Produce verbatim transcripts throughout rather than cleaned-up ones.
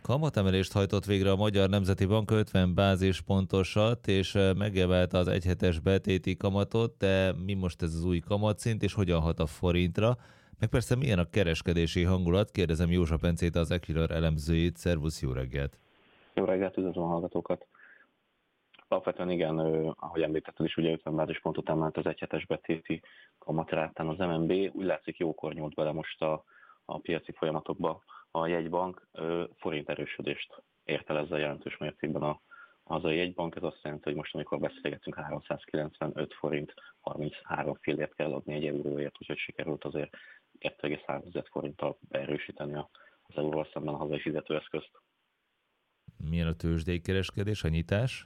Kamatemelést hajtott végre a Magyar Nemzeti Bank ötven bázispontosat, és megemelte az egyhetes betéti kamatot, de mi most ez az új kamatszint, és hogyan hat a forintra? Meg persze milyen a kereskedési hangulat? Kérdezem Józsa Bencét, az Equilor elemzőjét. Szervusz, jó reggelt! Jó reggelt, üdvözlöm a hallgatókat! Alapvetően igen, ahogy említetted is, ugye ötven bázispontot emelt az egyhetes betéti kamatrátán az em en bé. Úgy látszik, jókor nyúlt bele most a, a piaci folyamatokba a jegybank, forint erősödést ért el ezzel jelentős mértékben a, a hazai jegybank. Ez azt jelenti, hogy most, amikor beszélgetünk, háromszázkilencvenöt forint harminchárom fillért kell adni egy euróért, úgyhogy sikerült azért kettő egész három forinttal beerősíteni az euróval szemben a hazai fizetőeszközt. Milyen a tőzsdei kereskedés, a nyitás?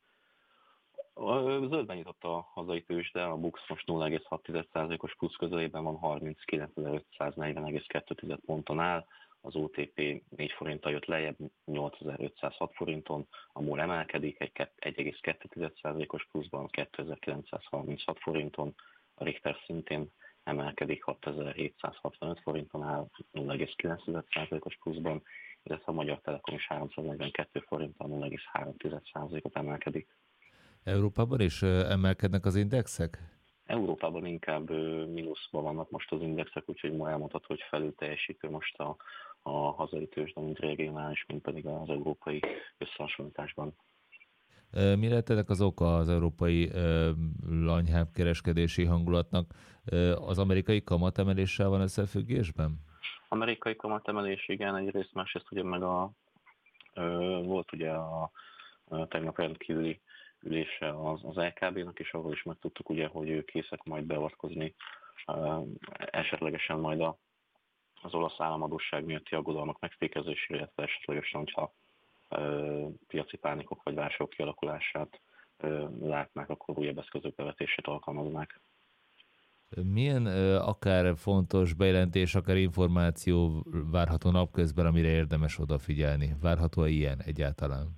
Zöldben nyitott a hazai tőzsde, a BUX most nulla egész hat százalékos plusz közelében van, harminckilencezer-ötszáznegyven egész kettő ponton áll, az o té pé négy forinttal jött lejjebb, nyolcezer-ötszázhat forinton, a MOL emelkedik egy egész kettő százalékos pluszban, kétezer-kilencszázharminchat forinton, a Richter szintén emelkedik, hatezer-hétszázhatvanöt forinton áll, nulla egész kilenc százalékos pluszban, illetve a Magyar Telekom is háromszáznegyvenkettő forinttal nulla egész három százalékot emelkedik. Európában is emelkednek az indexek? Európában inkább mínuszban vannak most az indexek, úgyhogy ma elmondható, hogy felül teljesítő most a, a hazai tőzsde, mint regionális, mint pedig az európai összehasonlításban. Mi lehet ennek az oka az európai lanyhább kereskedési hangulatnak? Az amerikai kamatemeléssel van összefüggésben? Amerikai kamatemelés, igen, egyrészt, másrészt ugye meg a, volt ugye a, a tegnap rendkívüli ülése az, az el ká bé-nak, és ahol is megtudtuk, ugye, hogy ők készek majd beavatkozni uh, esetlegesen majd a, az olasz államadósság miatti aggodalmak megfékezésére, illetve esetlegesen, hogyha uh, piaci pánikok vagy válságok kialakulását uh, látnák, akkor újabb eszközök bevetését alkalmaznák. Milyen uh, akár fontos bejelentés, akár információ várható napközben, amire érdemes odafigyelni? Várható-e ilyen egyáltalán?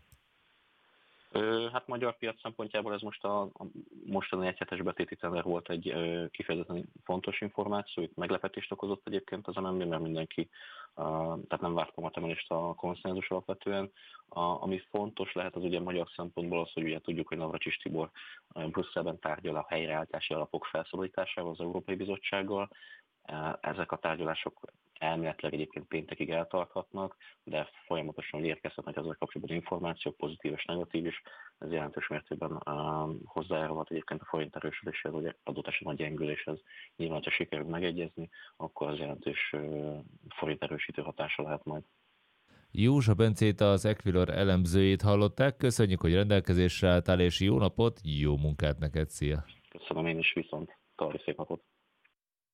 Hát magyar piac szempontjából ez most a, a mostani egyhetes betéti tender volt egy ö, kifejezetten fontos információ, itt meglepetést okozott egyébként az em en bé, mert mindenki, uh, tehát nem várt kamatemelést a konszenzus alapvetően. A, ami fontos lehet az ugye magyar szempontból az, hogy ugye tudjuk, hogy Navracsics Tibor uh, Brüsszelben tárgyal a helyreállítási alapok felszabadításával az Európai Bizottsággal. Uh, ezek a tárgyalások elméletileg egyébként péntekig eltarthatnak, de folyamatosan érkezhetnek ezzel kapcsolatban információk, pozitív és negatív is. Ez jelentős mértékben uh, hozzájárulhat egyébként a forint erősödéshez, vagy adott esetben a gyengüléshez. Nyilván, ha sikerül megegyezni, akkor az jelentős uh, forint erősítő hatása lehet majd. Józsa Bencét, az Equilor elemzőjét hallották. Köszönjük, hogy rendelkezésre álltál, és jó napot, jó munkát neked, szia! Köszönöm én is, viszont tarts szép napot!